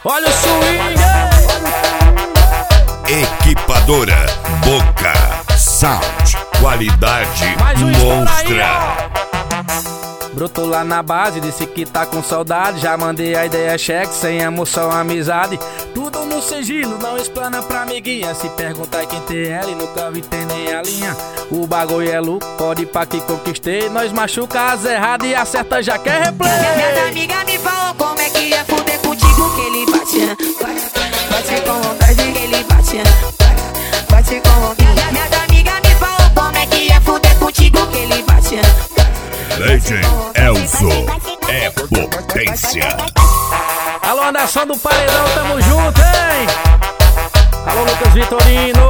Olha o swing! Equipadora Boca Sound, qualidade monstra. Brotou lá na base, disse que tá com saudade. Já mandei a ideia, cheque, sem emoção, amizade. Tudo no sigilo, não explana pra amiguinha. Se perguntar quem tem ela e nunca vi tem nem a linha. O bagulho é louco, pode ir pra que conquistei. Nós machuca as erradas e acerta já quer replay. Minha amiga me falou como é que ia fuder contigo. Que ele bate com vontade, que ele bate com vontade. Minha amiga me falou como é que ia fuder contigo. Que ele bate. Legend Elzo é potência. Alô, Anderson do Paredão, tamo junto, hein? Alô, Lucas Vitorino.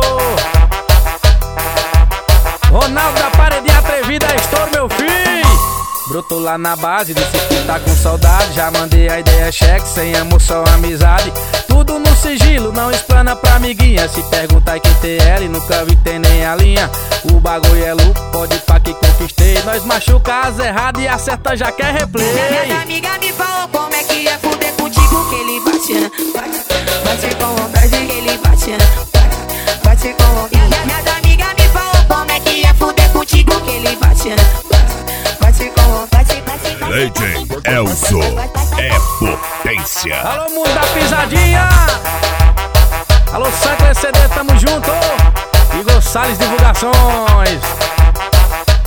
Ronaldo da Paredinha Atrevida, estouro, meu filho. Brotou lá na base, disse que tá com saudade. Já mandei a ideia, cheque, sem emoção, amizade. Tudo no sigilo, não explana pra amiguinha. Se perguntar quem tem ela e nunca vi tem nem a linha. O bagulho é louco, pode ir pra que conquistei. Nós machuca as erradas e acerta já quer replay. Minha amiga me falou como é que ia fuder contigo. Que ele bate com vontade, que ele bate com vontade. Minha amiga me falou como é que ia fuder contigo. Que ele bate com vontade. Legend Elzo é potência. Alô, mundo da pisadinha. Alô, Santo CD, tamo junto. Igor Salles Divulgações.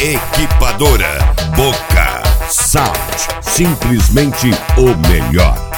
Equipadora Boca Sound, simplesmente o melhor.